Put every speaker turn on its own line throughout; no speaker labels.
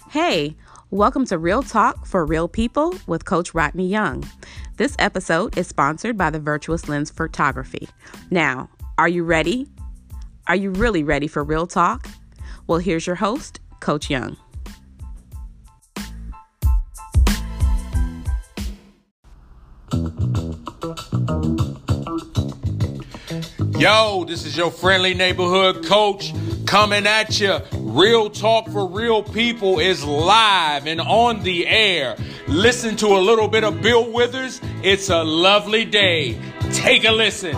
Hey, welcome to Real Talk for Real People with Coach Rodney Young. This episode is sponsored by the Virtuous Lens Photography. Now, are you ready? Are you really ready for Real Talk? Well, here's your host, Coach Young.
Yo, this is your friendly neighborhood coach coming at you. Real Talk for Real People is live and on the air. Listen to a little bit of Bill Withers. It's a lovely day. Take a listen.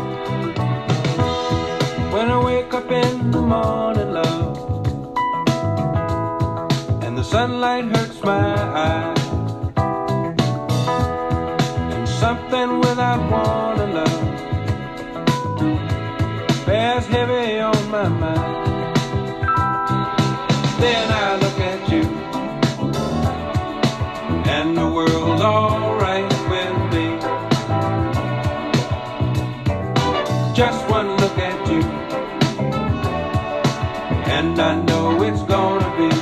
When I wake up in the morning, love, and the sunlight hurts my eyes, and something without warning, love, bears heavy on my mind. Then I look at you, and the world's alright with me. Just one look at you, and I know it's gonna be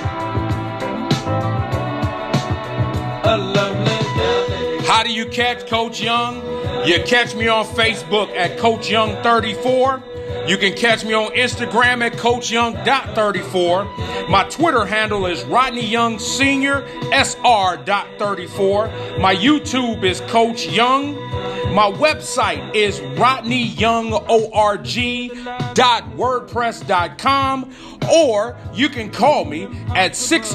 a lovely day.
How do you catch Coach Young? You catch me on Facebook at Coach Young 34. You can catch me on Instagram at CoachYoung.34. My Twitter handle is Rodney Young Sr. SR.34. My YouTube is Coach Young. My website is RodneyYoungORG.wordpress.com. Or you can call me at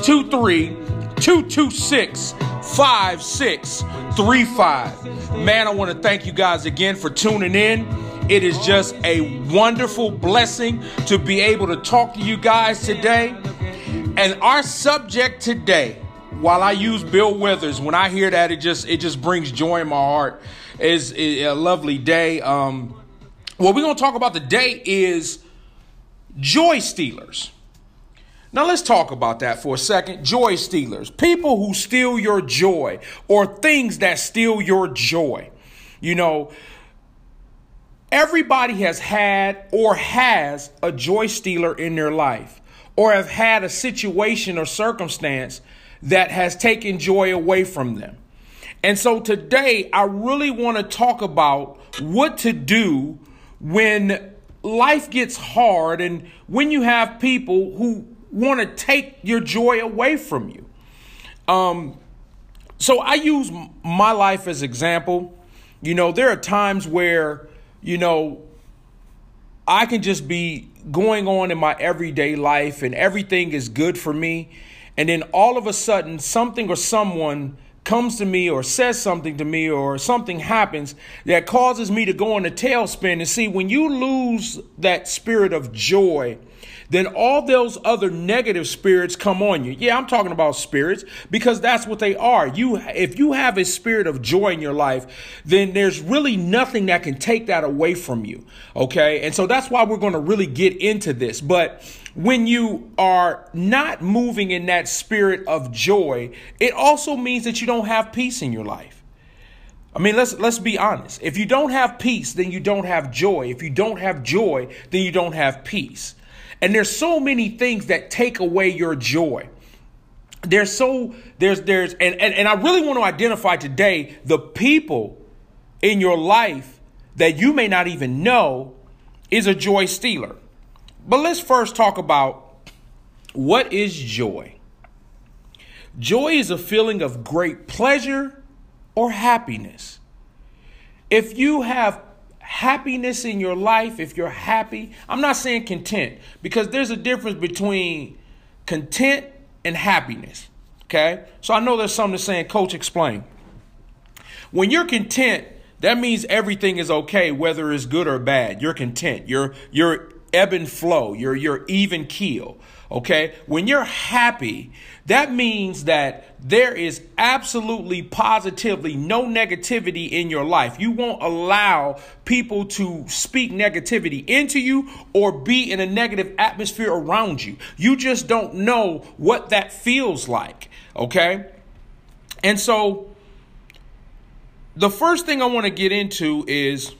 623-226-5635. Man, I want to thank you guys again for tuning in. It is just a wonderful blessing to be able to talk to you guys today. And our subject today, while I use Bill Withers, when I hear that, it just brings joy in my heart. Is a lovely day. What we're going to talk about today is joy stealers. Now let's talk about that for a second. Joy stealers, people who steal your joy or things that steal your joy. You know, everybody has had or has a joy stealer in their life, or have had a situation or circumstance that has taken joy away from them. And so today, I really want to talk about what to do when life gets hard and when you have people who want to take your joy away from you. So I use my life as example. You know, there are times where, you know, I can just be going on in my everyday life and everything is good for me. And then all of a sudden, something or someone comes to me or says something to me or something happens that causes me to go in a tailspin. And see, when you lose that spirit of joy, then all those other negative spirits come on you. Yeah, I'm talking about spirits because that's what they are. If you have a spirit of joy in your life, then there's really nothing that can take that away from you. Okay. And so that's why we're going to really get into this. But when you are not moving in that spirit of joy, it also means that you don't have peace in your life. I mean, let's be honest. If you don't have peace, then you don't have joy. If you don't have joy, then you don't have peace. And there's so many things that take away your joy. And I really want to identify today the people in your life that you may not even know is a joy stealer. But let's first talk about what is joy. Joy is a feeling of great pleasure or happiness. If you have happiness in your life, if you're happy, I'm not saying content, because there's a difference between content and happiness. Okay. So I know there's something saying, Coach, explain. When you're content, that means everything is okay, whether it's good or bad. You're content. You're ebb and flow. You're even keel. Okay. When you're happy, that means that there is absolutely positively no negativity in your life. You won't allow people to speak negativity into you or be in a negative atmosphere around you. You just don't know what that feels like. Okay. And so the first thing I want to get into is,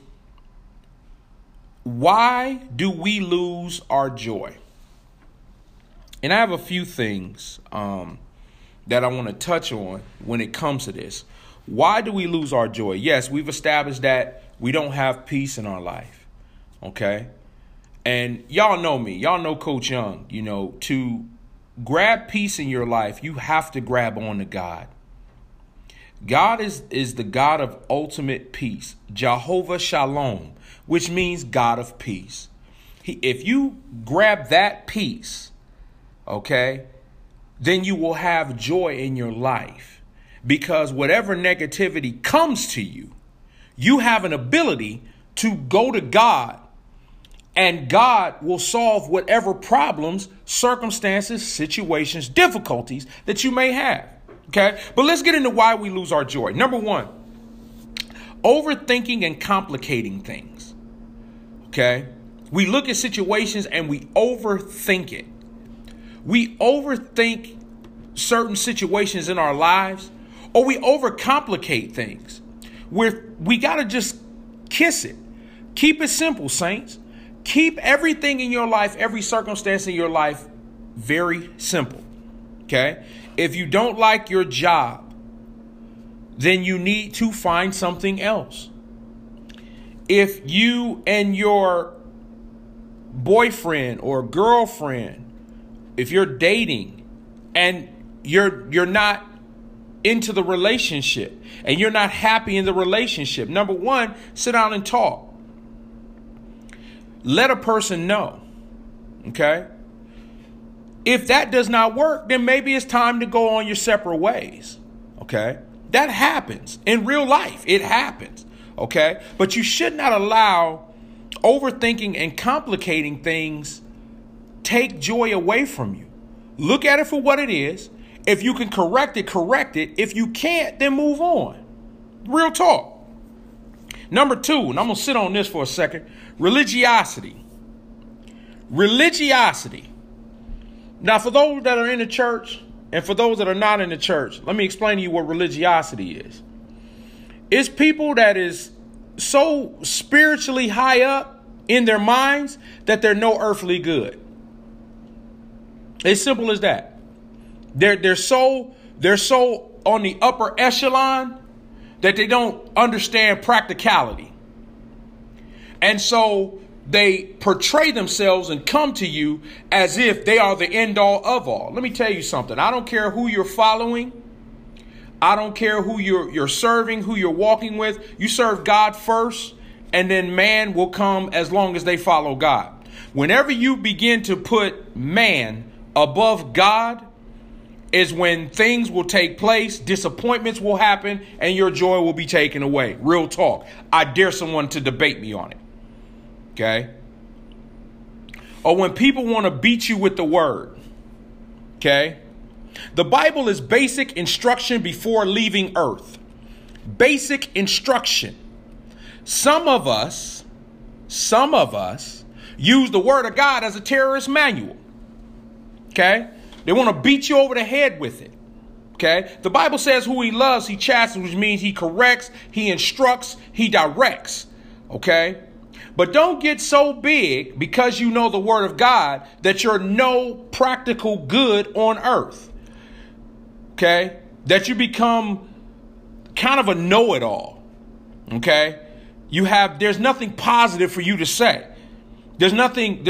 why do we lose our joy? And I have a few things that I want to touch on when it comes to this. Why do we lose our joy? Yes, we've established that we don't have peace in our life. Okay. And y'all know me. Y'all know Coach Young. You know, to grab peace in your life, you have to grab on to God. God is the God of ultimate peace. Jehovah Shalom, which means God of peace. If you grab that peace, okay, then you will have joy in your life, because whatever negativity comes to you, you have an ability to go to God, and God will solve whatever problems, circumstances, situations, difficulties that you may have. Okay, but let's get into why we lose our joy. Number one, overthinking and complicating things. Okay, we look at situations and we overthink it. We overthink certain situations in our lives, or we overcomplicate things. We got to just kiss it. Keep it simple, saints. Keep everything in your life, every circumstance in your life, very simple. Okay? If you don't like your job, then you need to find something else. If you and your boyfriend or girlfriend, if you're dating and you're not into the relationship and you're not happy in the relationship, number one, sit down and talk. Let a person know. Okay? If that does not work, then maybe it's time to go on your separate ways. Okay? That happens in real life. It happens. Okay? But you should not allow overthinking and complicating things take joy away from you. Look at it for what it is. If you can correct it, correct it. If you can't, then move on. Real talk. Number two, and I'm going to sit on this for a second. Religiosity. Religiosity. Now, for those that are in the church and for those that are not in the church, let me explain to you what religiosity is. It's people that is so spiritually high up in their minds that they're no earthly good. As simple as that. They're so on the upper echelon that they don't understand practicality. And so they portray themselves and come to you as if they are the end all of all. Let me tell you something. I don't care who you're following. I don't care who you're serving, who you're walking with. You serve God first, and then man will come as long as they follow God. Whenever you begin to put man above God is when things will take place, disappointments will happen, and your joy will be taken away. Real talk. I dare someone to debate me on it. Okay? Or when people want to beat you with the word. Okay? The Bible is basic instruction before leaving earth. Basic instruction. Some of us use the word of God as a terrorist manual. Okay? They want to beat you over the head with it. Okay? The Bible says who he loves, he chastens, which means he corrects, he instructs, he directs. Okay? But don't get so big because you know the word of God that you're no practical good on earth. Okay? That you become kind of a know-it-all. Okay? There's nothing positive for you to say. There's nothing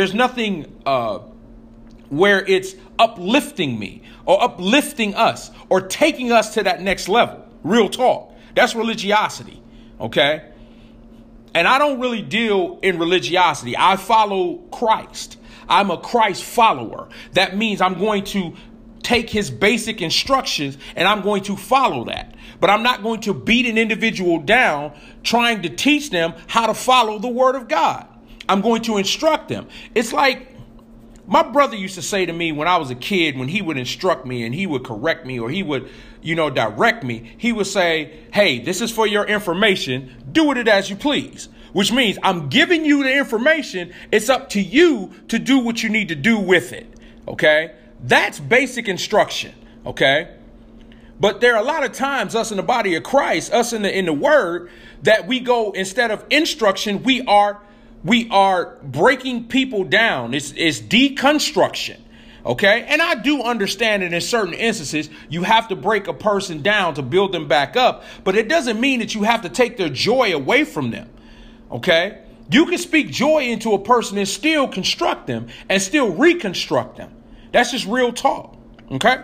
where it's uplifting me or uplifting us or taking us to that next level. Real talk. That's religiosity. Okay? And I don't really deal in religiosity. I follow Christ. I'm a Christ follower. That means I'm going to take his basic instructions and I'm going to follow that. But I'm not going to beat an individual down trying to teach them how to follow the word of God. I'm going to instruct them. It's like my brother used to say to me when I was a kid, when he would instruct me and he would correct me or he would, direct me, he would say, hey, this is for your information. Do with it as you please, which means I'm giving you the information. It's up to you to do what you need to do with it. OK, that's basic instruction. OK, but there are a lot of times us in the body of Christ, us in the word, that we go instead of instruction, we are breaking people down. It's deconstruction. Okay. And I do understand that in certain instances, you have to break a person down to build them back up. But it doesn't mean that you have to take their joy away from them. Okay. You can speak joy into a person and still construct them and still reconstruct them. That's just real talk. Okay.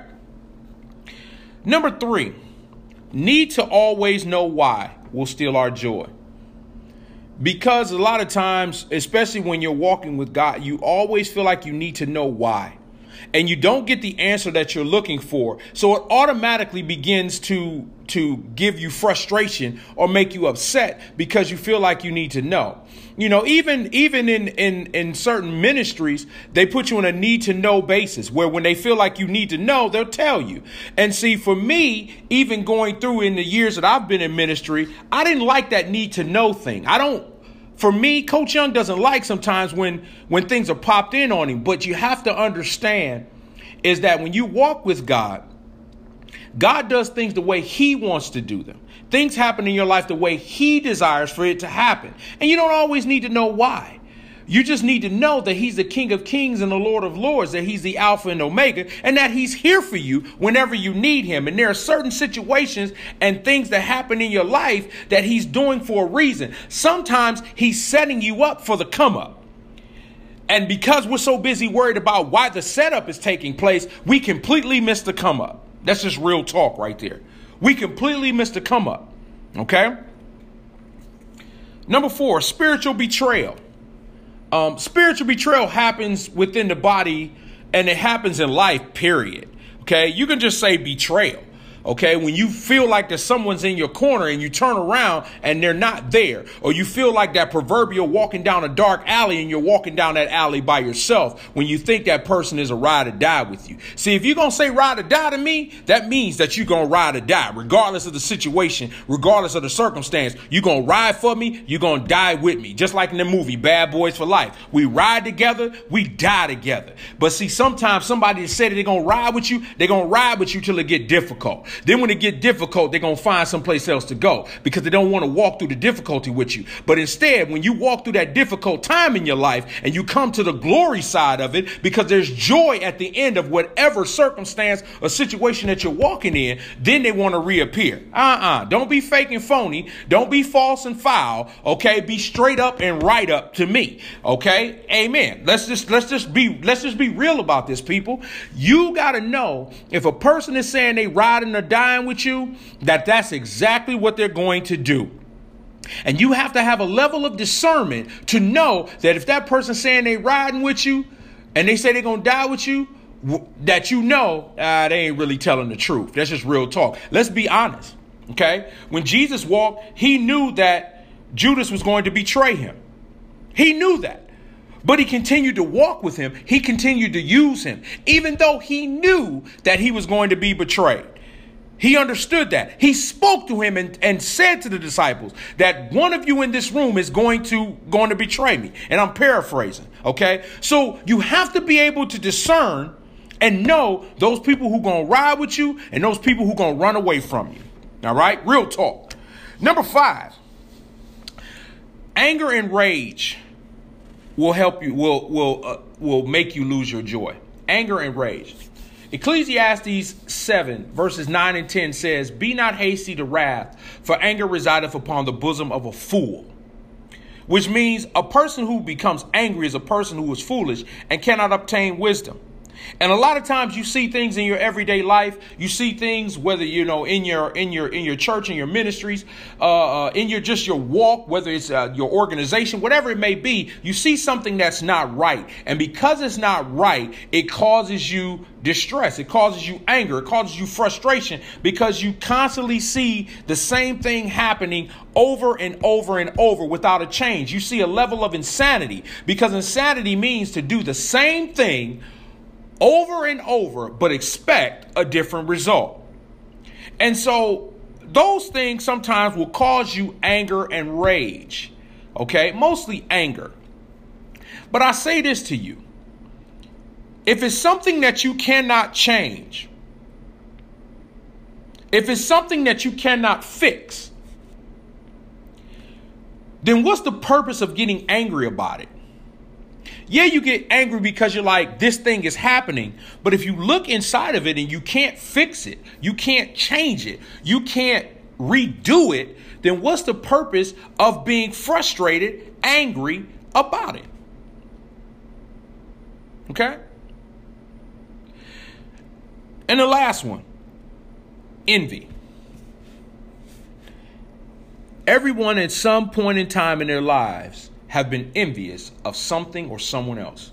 Number 3, need to always know why will steal our joy. Because a lot of times, especially when you're walking with God, you always feel like you need to know why. And you don't get the answer that you're looking for. So it automatically begins to give you frustration or make you upset because you feel like you need to know. You know, even in certain ministries, they put you on a need to know basis where when they feel like you need to know, they'll tell you. And see, for me, even going through in the years that I've been in ministry, I didn't like that need to know thing. For me, Coach Young doesn't like sometimes when things are popped in on him. But you have to understand is that when you walk with God, God does things the way he wants to do them. Things happen in your life the way he desires for it to happen. And you don't always need to know why. You just need to know that he's the King of Kings and the Lord of Lords, that he's the Alpha and Omega, and that he's here for you whenever you need him. And there are certain situations and things that happen in your life that he's doing for a reason. Sometimes he's setting you up for the come up. And because we're so busy worried about why the setup is taking place, we completely miss the come up. That's just real talk right there. We completely miss the come up. Okay. Number 4, spiritual betrayal. Spiritual betrayal happens within the body and it happens in life, period. Okay. You can just say betrayal. Okay, when you feel like that someone's in your corner and you turn around and they're not there, or you feel like that proverbial walking down a dark alley and you're walking down that alley by yourself when you think that person is a ride or die with you. See, if you're going to say ride or die to me, that means that you're going to ride or die, regardless of the situation, regardless of the circumstance. You're going to ride for me, you're going to die with me. Just like in the movie Bad Boys for Life. We ride together, we die together. But see, sometimes somebody that said that they're going to ride with you, they're going to ride with you till it get difficult. Then when it get difficult, they're going to find someplace else to go because they don't want to walk through the difficulty with you. But instead, when you walk through that difficult time in your life and you come to the glory side of it, because there's joy at the end of whatever circumstance or situation that you're walking in, then they want to reappear. Don't be fake and phony. Don't be false and foul. Okay. Be straight up and right up to me. Okay. Amen. Let's just be real about this, people. You got to know if a person is saying they riding or dying with you, that's exactly what they're going to do. And you have to have a level of discernment to know that if that person's saying they riding with you and they say they're going to die with you, that you know they ain't really telling the truth. That's just real talk. Let's be honest. Okay. When Jesus walked, he knew that Judas was going to betray him. He knew that. But he continued to walk with him. He continued to use him, even though he knew that he was going to be betrayed. He understood that. He spoke to him and said to the disciples that one of you in this room is going to betray me. And I'm paraphrasing. OK, so you have to be able to discern and know those people who going to ride with you and those people who going to run away from you. All right. Real talk. Number 5, anger and rage will help you, will make you lose your joy. Anger and rage. Ecclesiastes 7 verses 9 and 10 says, "Be not hasty to wrath, for anger resideth upon the bosom of a fool." Which means a person who becomes angry is a person who is foolish and cannot obtain wisdom. And a lot of times you see things in your everyday life. You see things, whether, you know, in your church, in your ministries, in your walk, whether it's your organization, whatever it may be, you see something that's not right. And because it's not right, it causes you distress. It causes you anger. It causes you frustration because you constantly see the same thing happening over and over and over without a change. You see a level of insanity, because insanity means to do the same thing over and over, but expect a different result. And so those things sometimes will cause you anger and rage. Okay, mostly anger. But I say this to you. If it's something that you cannot change, if it's something that you cannot fix, then what's the purpose of getting angry about it? Yeah, you get angry because you're like, this thing is happening. But if you look inside of it and you can't fix it, you can't change it, you can't redo it, then what's the purpose of being frustrated, angry about it? Okay? And the last one, envy. Everyone at some point in time in their lives have been envious of something or someone else.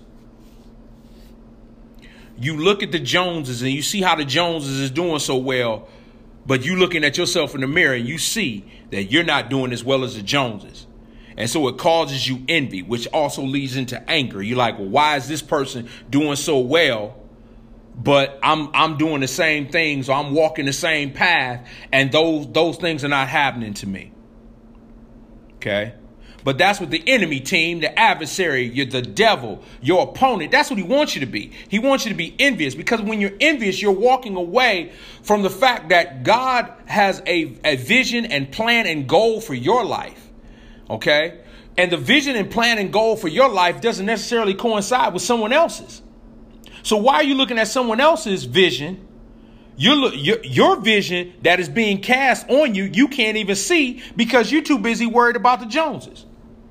You look at the Joneses and you see how the Joneses is doing so well, but you looking at yourself in the mirror and you see that you're not doing as well as the Joneses. And so it causes you envy, which also leads into anger. You're like, well, why is this person doing so well, but I'm doing the same things, or I'm walking the same path, and those things are not happening to me. Okay? But that's what the enemy team, the adversary, you're the devil, your opponent, that's what he wants you to be. He wants you to be envious, because when you're envious, you're walking away from the fact that God has a vision and plan and goal for your life. Okay? And the vision and plan and goal for your life doesn't necessarily coincide with someone else's. So why are you looking at someone else's vision? Your vision that is being cast on you, you can't even see because you're too busy worried about the Joneses.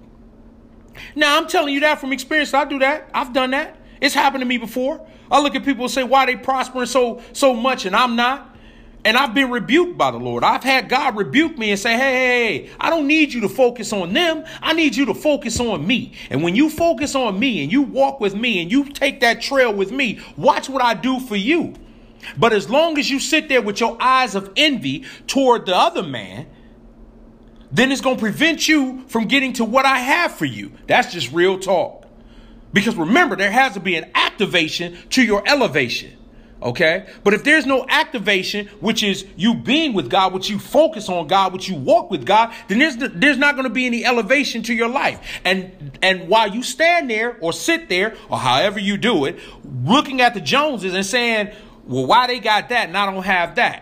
Now, I'm telling you that from experience. I do that. I've done that. It's happened to me before. I look at people and say, why they prospering so much and I'm not? And I've been rebuked by the Lord. I've had God rebuke me and say, hey, I don't need you to focus on them. I need you to focus on me. And when you focus on me and you walk with me and you take that trail with me, watch what I do for you. But as long as you sit there with your eyes of envy toward the other man, then it's going to prevent you from getting to what I have for you. That's just real talk. Because remember, there has to be an activation to your elevation. Okay? But if there's no activation, which is you being with God, which you focus on God, which you walk with God, then there's not going to be any elevation to your life. And while you stand there or sit there or however you do it, looking at the Joneses and saying, well, why they got that and I don't have that?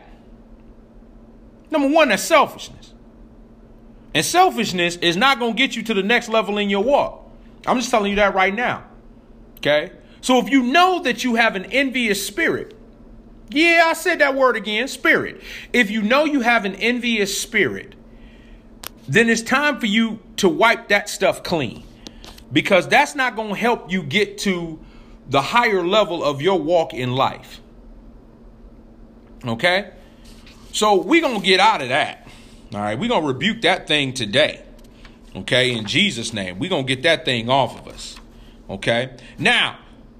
Number one, that's selfishness. And selfishness is not going to get you to the next level in your walk. I'm just telling you that right now. Okay? So if you know that you have an envious spirit, yeah, I said that word again, spirit. If you know you have an envious spirit, then it's time for you to wipe that stuff clean, because that's not going to help you get to the higher level of your walk in life. Okay? So we're going to get out of that. All right? We're going to rebuke that thing today. Okay? In Jesus' name. We're going to get that thing off of us. Okay? Now,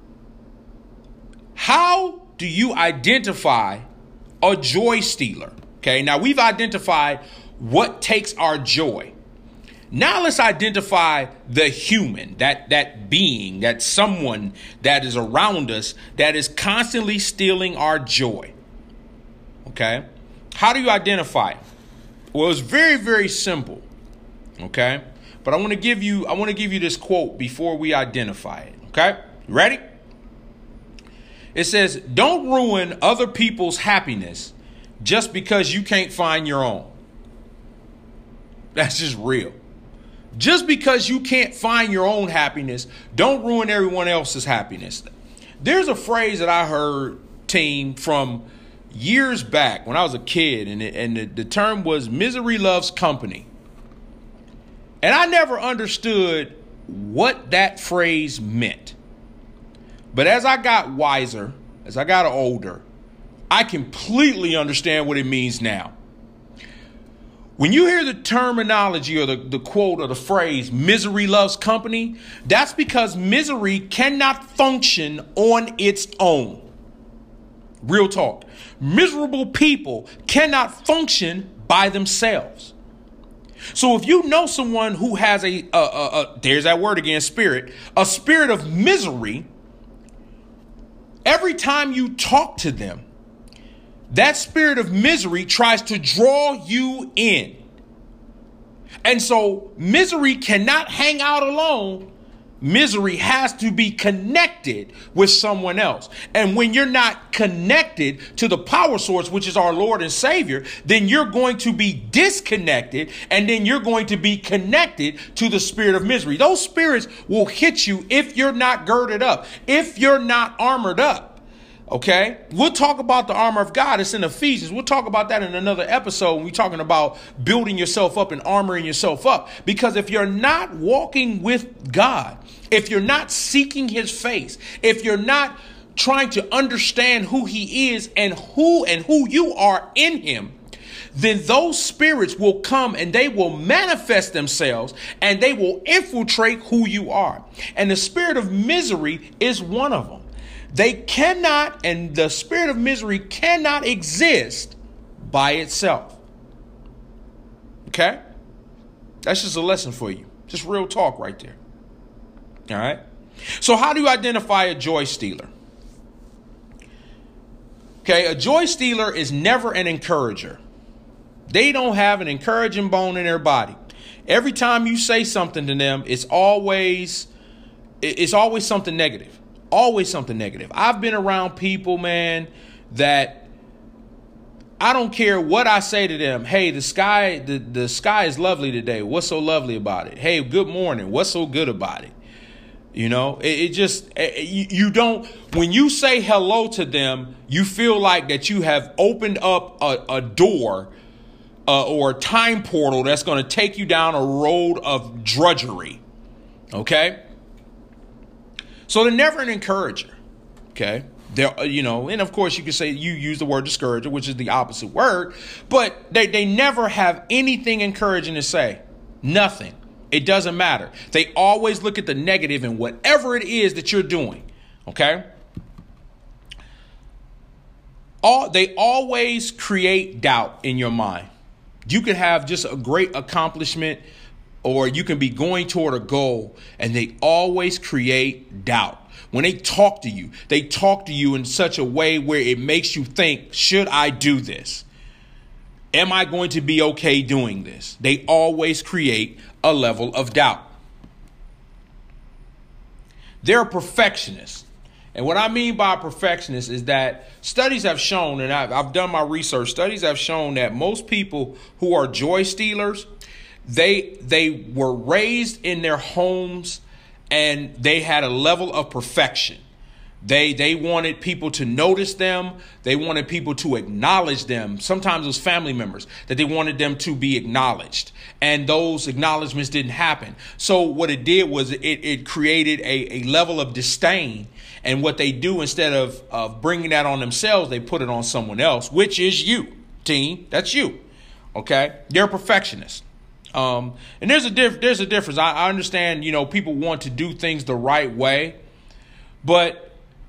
how do you identify a joy stealer? Okay, now we've identified what takes our joy. Now let's identify the human, that being, that someone that is around us that is constantly stealing our joy. Okay, how do you identify it? Well, it's very, very simple. Okay, but I want to give you this quote before we identify it. Okay, you ready? It says, don't ruin other people's happiness just because you can't find your own. That's just real. Just because you can't find your own happiness, don't ruin everyone else's happiness. There's a phrase that I heard, team, from years back when I was a kid, and the term was misery loves company. And I never understood what that phrase meant. But as I got wiser, as I got older, I completely understand what it means now. When you hear the terminology or the quote or the phrase, misery loves company, that's because misery cannot function on its own. Real talk. Miserable people cannot function by themselves. So if you know someone who has there's that word again, spirit, a spirit of misery, every time you talk to them, that spirit of misery tries to draw you in. And so misery cannot hang out alone. misery has to be connected with someone else. And when you're not connected to the power source, which is our Lord and Savior, then you're going to be disconnected, and then you're going to be connected to the spirit of misery. Those spirits will hit you if you're not girded up, if you're not armored up. Okay, we'll talk about the armor of God. It's in Ephesians. We'll talk about that in another episode when we're talking about building yourself up and armoring yourself up. Because if you're not walking with God, if you're not seeking his face, if you're not trying to understand who he is and who you are in him, then those spirits will come and they will manifest themselves and they will infiltrate who you are. And the spirit of misery is one of them. They cannot, and the spirit of misery cannot exist by itself. Okay? That's just a lesson for you. Just real talk right there. All right? So how do you identify a joy stealer? Okay, a joy stealer is never an encourager. They don't have an encouraging bone in their body. Every time you say something to them, it's always something negative. Always something negative. I've been around people, man, that I don't care what I say to them. Hey, the sky is lovely today. What's so lovely about it? Hey, good morning. What's so good about it? You know, you don't, when you say hello to them, you feel like that you have opened up a door or a time portal that's going to take you down a road of drudgery. Okay. So they're never an encourager, okay? And of course you can say you use the word discourager, which is the opposite word, but they never have anything encouraging to say. Nothing. It doesn't matter. They always look at the negative in whatever it is that you're doing, okay? They always create doubt in your mind. You can have just a great accomplishment, or you can be going toward a goal, and they always create doubt. When they talk to you in such a way where it makes you think, should I do this? Am I going to be okay doing this? They always create a level of doubt. They're a perfectionist. And what I mean by perfectionist is that studies have shown, and I've done my research, studies have shown that most people who are joy stealers, they were raised in their homes and they had a level of perfection. They wanted people to notice them. They wanted people to acknowledge them. Sometimes it was family members that they wanted them to be acknowledged. And those acknowledgments didn't happen. So what it did was it created a level of disdain. And what they do, instead of bringing that on themselves, they put it on someone else, which is you, team. That's you. Okay? They're perfectionists. And there's a difference. I understand, people want to do things the right way, but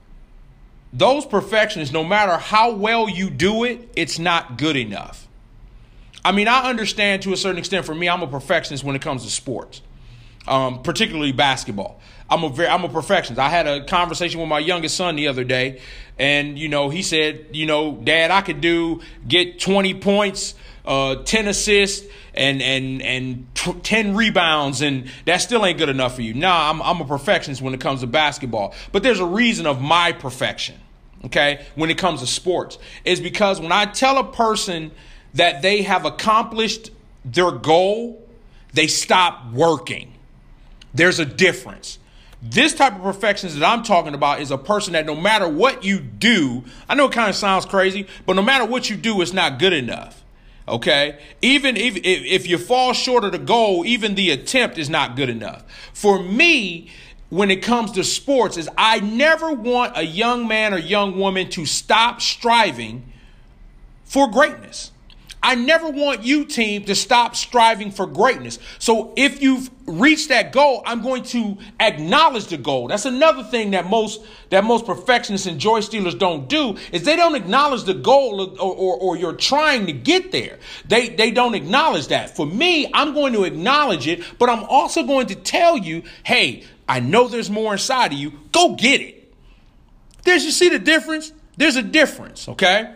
those perfectionists, no matter how well you do it, it's not good enough. I mean, I understand to a certain extent. For me, I'm a perfectionist when it comes to sports, particularly basketball. I'm a perfectionist. I had a conversation with my youngest son the other day, and, he said, Dad, I could get 20 points, 10 assists, and 10 rebounds, and that still ain't good enough for you. Nah, I'm a perfectionist when it comes to basketball. But there's a reason of my perfection, okay, when it comes to sports. Is because when I tell a person that they have accomplished their goal, they stop working. There's a difference. This type of perfectionist that I'm talking about is a person that no matter what you do, I know it kind of sounds crazy, but no matter what you do, it's not good enough. Okay, even if you fall short of the goal, even the attempt is not good enough. For me, when it comes to sports, is I never want a young man or young woman to stop striving for greatness. I never want you, team, to stop striving for greatness. So if you've reached that goal, I'm going to acknowledge the goal. That's another thing that most perfectionists and joy stealers don't do, is they don't acknowledge the goal or you're trying to get there. They don't acknowledge that. For me, I'm going to acknowledge it, but I'm also going to tell you, hey, I know there's more inside of you. Go get it. You see the difference? There's a difference, okay?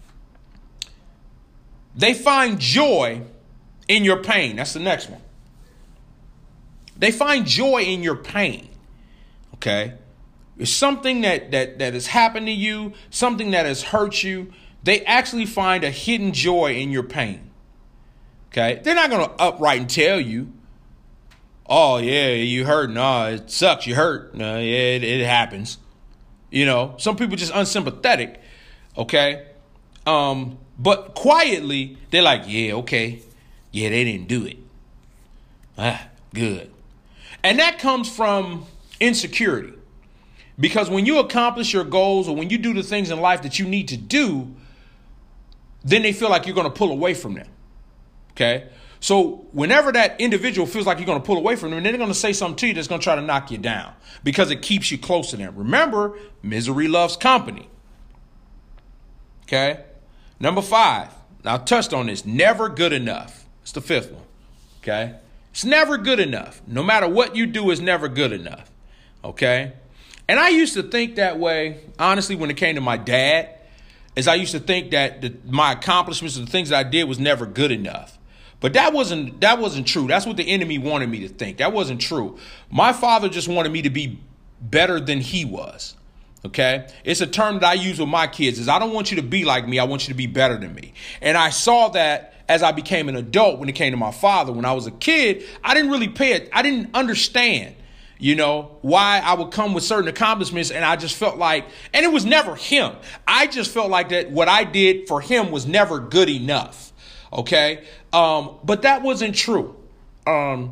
They find joy in your pain. That's the next one. They find joy in your pain. Okay. It's something that has happened to you, something that has hurt you. They actually find a hidden joy in your pain. Okay. They're not going to upright and tell you, oh, yeah, you hurt. No, it sucks. You hurt. No, yeah, it happens. Some people just unsympathetic. Okay. But quietly, they're like, yeah, okay. Yeah, they didn't do it. Good. And that comes from insecurity. Because when you accomplish your goals or when you do the things in life that you need to do, then they feel like you're going to pull away from them. Okay. So whenever that individual feels like you're going to pull away from them, they're going to say something to you that's going to try to knock you down because it keeps you close to them. Remember, misery loves company. Okay. Number 5. Now I touched on this. Never good enough. It's the 5th one. Okay. It's never good enough. No matter what you do, it's never good enough. Okay. And I used to think that way, honestly, when it came to my dad, is I used to think that my accomplishments and the things that I did was never good enough. But that wasn't true. That's what the enemy wanted me to think. That wasn't true. My father just wanted me to be better than he was. Okay. It's a term that I use with my kids is I don't want you to be like me. I want you to be better than me. And I saw that as I became an adult when it came to my father. When I was a kid, I didn't really I didn't understand, why I would come with certain accomplishments. And I just felt like, and it was never him. I just felt like that what I did for him was never good enough. Okay. But that wasn't true. When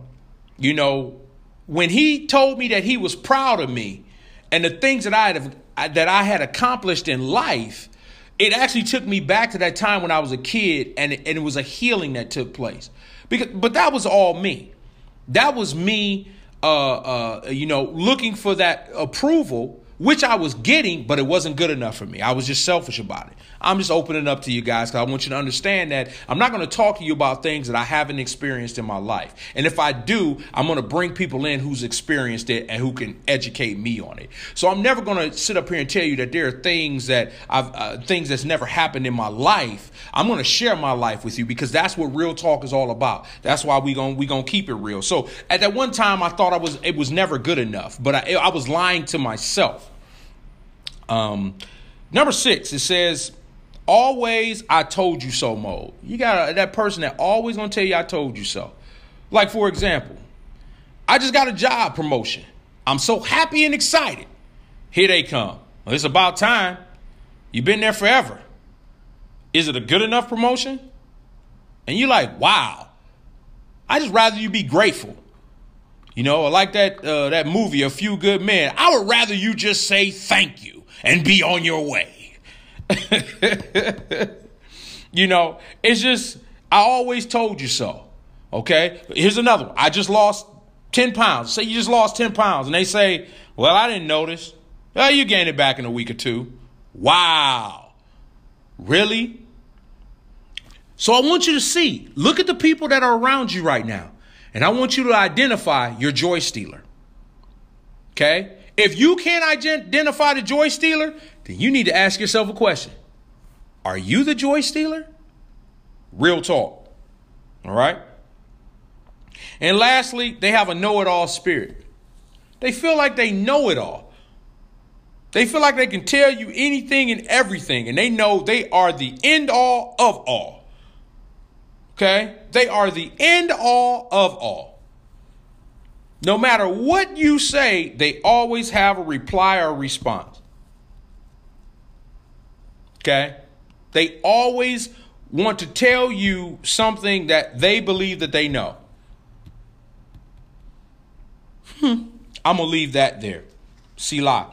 he told me that he was proud of me and the things that I had accomplished in life, it actually took me back to that time when I was a kid, and it was a healing that took place. But that was all me. That was me, looking for that approval, which I was getting, but it wasn't good enough for me. I was just selfish about it. I'm just opening up to you guys because I want you to understand that I'm not going to talk to you about things that I haven't experienced in my life. And if I do, I'm going to bring people in who's experienced it and who can educate me on it. So I'm never going to sit up here and tell you that there are things that things that's never happened in my life. I'm going to share my life with you because that's what real talk is all about. That's why we gonna keep it real. So at that one time, I thought it was never good enough, but I was lying to myself. Number 6, it says, always I told you so mode. You got that person that always gonna tell you I told you so. Like, for example, I just got a job promotion. I'm so happy and excited. Here they come. Well, it's about time. You've been there forever. Is it a good enough promotion? And you're like, wow, I just rather you be grateful. Like that movie, A Few Good Men. I would rather you just say thank you and be on your way. It's just, I always told you so. Okay. Here's another one. I just lost 10 pounds. Say you just lost 10 pounds and they say, well, I didn't notice. Well, you gained it back in a week or two. Wow. Really? So I want you to look at the people that are around you right now. And I want you to identify your joy stealer. Okay. If you can't identify the joy stealer, then you need to ask yourself a question. Are you the joy stealer? Real talk. All right. And lastly, they have a know-it-all spirit. They feel like they know it all. They feel like they can tell you anything and everything, and they know they are the end all of all. Okay? They are the end all of all. No matter what you say, they always have a reply or response. Okay? They always want to tell you something that they believe that they know. I'm going to leave that there. Selah.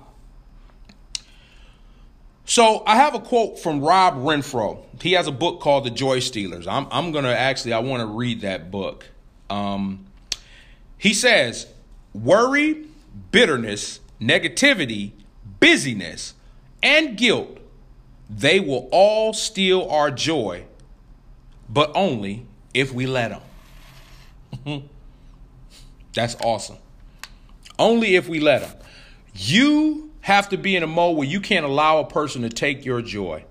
So I have a quote from Rob Renfro. He has a book called The Joy Stealers. I want to read that book. He says, worry, bitterness, negativity, busyness, and guilt, they will all steal our joy, but only if we let them. That's awesome. Only if we let them. You have to be in a mode where you can't allow a person to take your joy.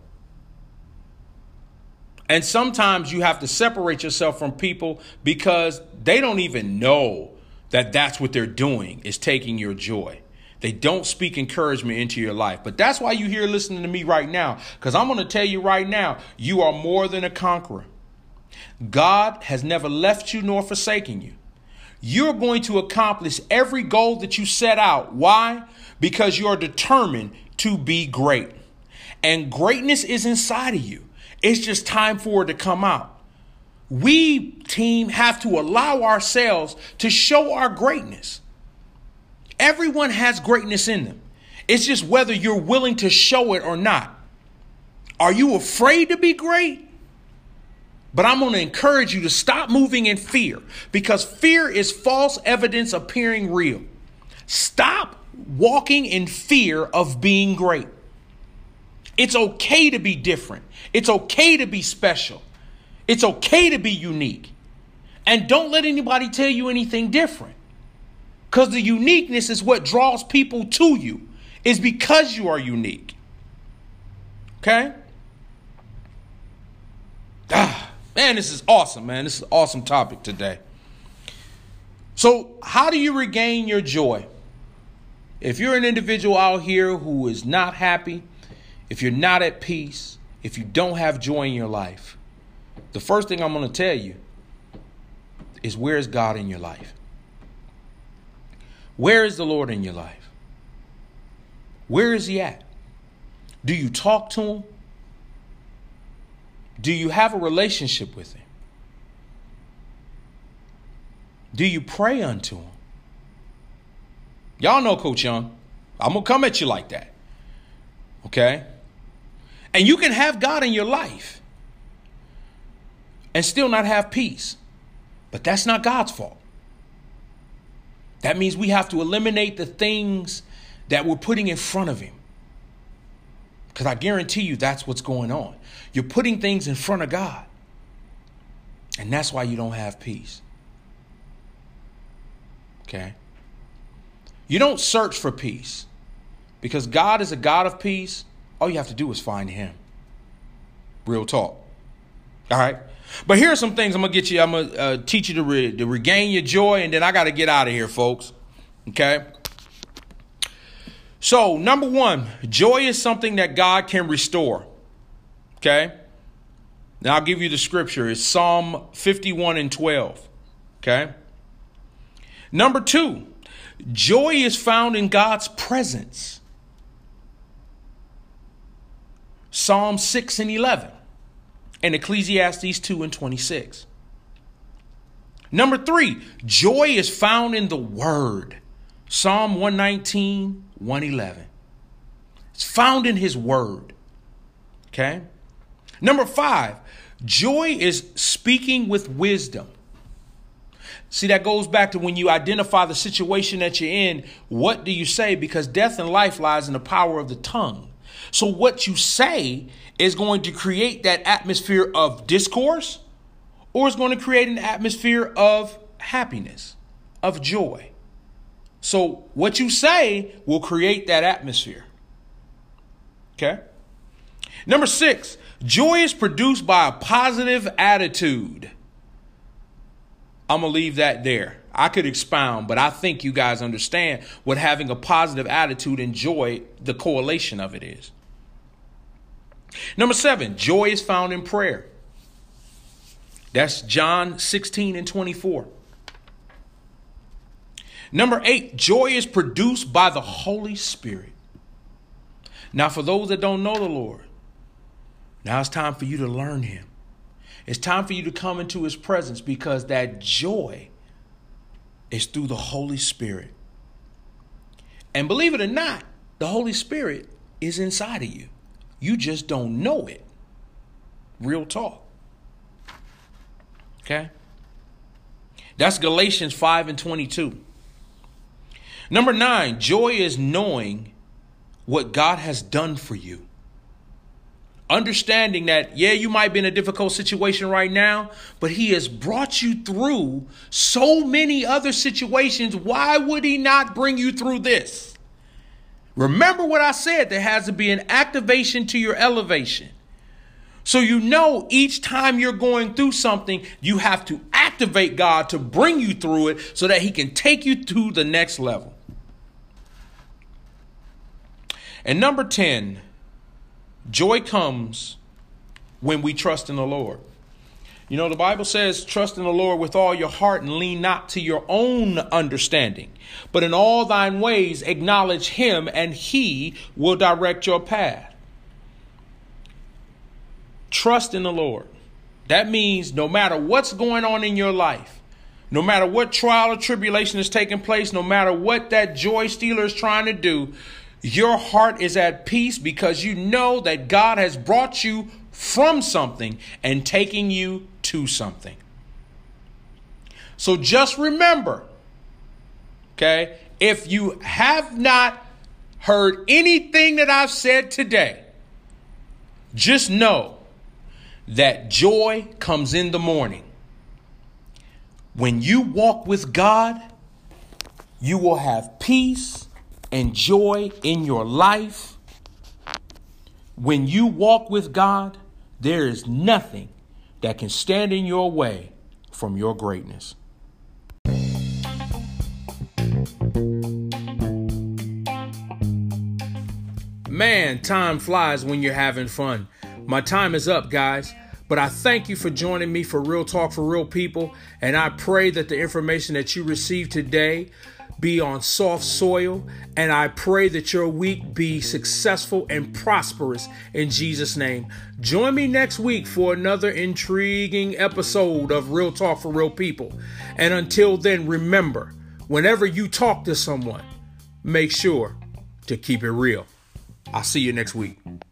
And sometimes you have to separate yourself from people because they don't even know that that's what they're doing is taking your joy. They don't speak encouragement into your life. But that's why you're here listening to me right now, because I'm going to tell you right now, you are more than a conqueror. God has never left you nor forsaken you. You're going to accomplish every goal that you set out. Why? Because you're determined to be great. And greatness is inside of you. It's just time for it to come out. We, team, have to allow ourselves to show our greatness. Everyone has greatness in them. It's just whether you're willing to show it or not. Are you afraid to be great? But I'm going to encourage you to stop moving in fear, because fear is false evidence appearing real. Stop walking in fear of being great. It's okay to be different. It's okay to be special. It's okay to be unique. And don't let anybody tell you anything different. Because the uniqueness is what draws people to you. It's because you are unique. Okay? Man, this is awesome, man. This is an awesome topic today. So how do you regain your joy? If you're an individual out here who is not happy, if you're not at peace, if you don't have joy in your life, the first thing I'm going to tell you is, where is God in your life? Where is the Lord in your life? Where is he at? Do you talk to him? Do you have a relationship with him? Do you pray unto him? Y'all know Coach Young. I'm going to come at you like that. Okay? And you can have God in your life and still not have peace. But that's not God's fault. That means we have to eliminate the things that we're putting in front of him. Because I guarantee you that's what's going on. You're putting things in front of God. And that's why you don't have peace. Okay? You don't search for peace. Because God is a God of peace. All you have to do is find him. Real talk. All right? But here are some things I'm going to teach you to regain your joy, and then I got to get out of here, folks. Okay? So, number one, joy is something that God can restore. Okay? Now, I'll give you the scripture. It's Psalm 51:12. Okay? Number two, joy is found in God's presence. Psalm 6:11. And Ecclesiastes 2:26. Number three, joy is found in the word. Psalm 119:111. It's found in his word. Okay. Number five, joy is speaking with wisdom. See, that goes back to when you identify the situation that you're in. What do you say? Because death and life lies in the power of the tongue. So what you say is going to create that atmosphere of discourse, or it's going to create an atmosphere of happiness, of joy. So what you say will create that atmosphere. Okay. Number six, joy is produced by a positive attitude. I'm going to leave that there. I could expound, but I think you guys understand what having a positive attitude and joy, the correlation of it is. Number seven, joy is found in prayer. That's John 16:24. Number eight, joy is produced by the Holy Spirit. Now, for those that don't know the Lord, now it's time for you to learn him. It's time for you to come into his presence, because that joy is through the Holy Spirit. And believe it or not, the Holy Spirit is inside of you. You just don't know it. Real talk. Okay? That's Galatians 5:22. Number 9, joy is knowing what God has done for you. Understanding that, yeah, you might be in a difficult situation right now, but he has brought you through so many other situations. Why would he not bring you through this? Remember what I said, there has to be an activation to your elevation. So you know each time you're going through something, you have to activate God to bring you through it so that he can take you to the next level. And number 10, joy comes when we trust in the Lord. You know, the Bible says, trust in the Lord with all your heart and lean not to your own understanding, but in all thine ways acknowledge him and he will direct your path. Trust in the Lord. That means no matter what's going on in your life, no matter what trial or tribulation is taking place, no matter what that joy stealer is trying to do, your heart is at peace because you know that God has brought you from something and taking you to something. So just remember, okay, if you have not heard anything that I've said today, just know that joy comes in the morning. When you walk with God, you will have peace and joy in your life. When you walk with God, there is nothing that can stand in your way from your greatness. Man, time flies when you're having fun. My time is up, guys. But I thank you for joining me for Real Talk for Real People. And I pray that the information that you received today be on soft soil. And I pray that your week be successful and prosperous in Jesus' name. Join me next week for another intriguing episode of Real Talk for Real People. And until then, remember, whenever you talk to someone, make sure to keep it real. I'll see you next week.